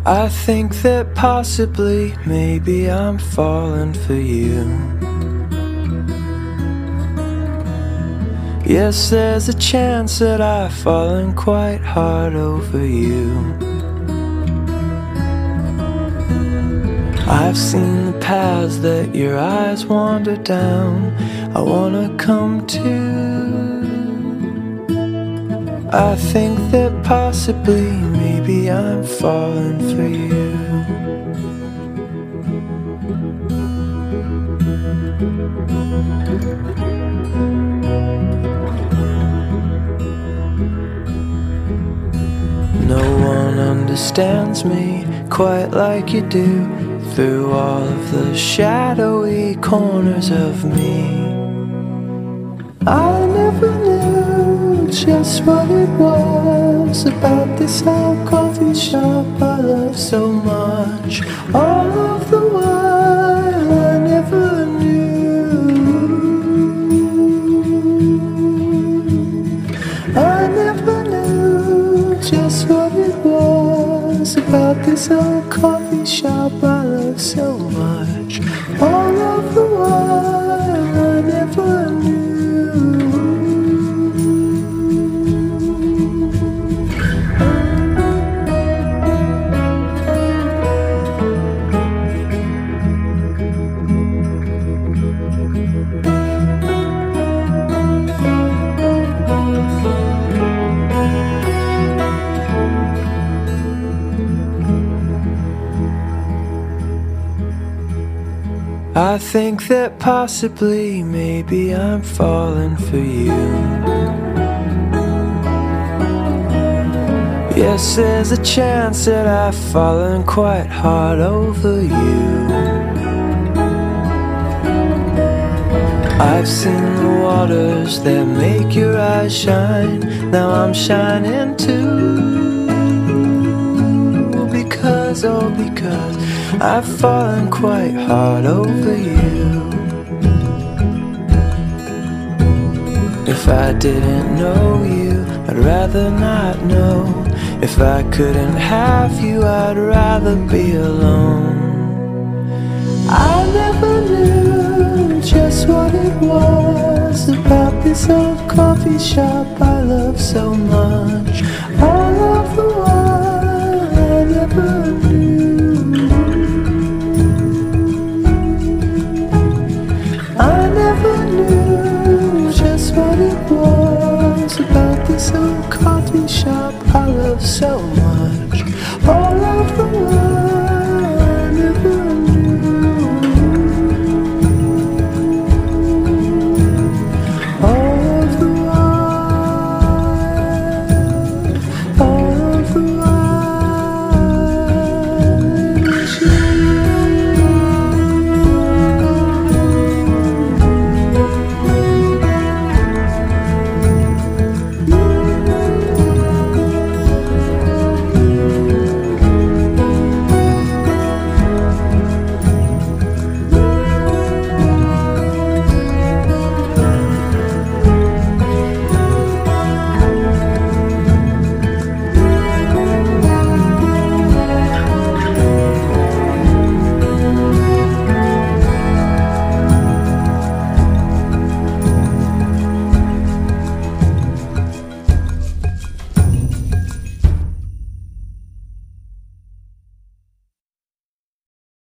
I think that possibly, maybe I'm falling for you. Yes, there's a chance that I've fallen quite hard over you. I've seen the paths that your eyes wander down. I wanna come too. I think that possibly, maybe I'm falling for you. No one understands me quite like you do, through all of the shadowy corners of me. I never knew just what it was about this old coffee shop I love so much. All of the while I never knew. I never knew just what it was about this old coffee shop I love so much. All of the while I never knew. I think that possibly, maybe I'm falling for you. Yes, there's a chance that I've fallen quite hard over you. I've seen the waters that make your eyes shine. Now I'm shining too. Because, oh because I've fallen quite hard over you. If I didn't know you, I'd rather not know. If I couldn't have you, I'd rather be alone. I never knew just what it was about this old coffee shop I love so much.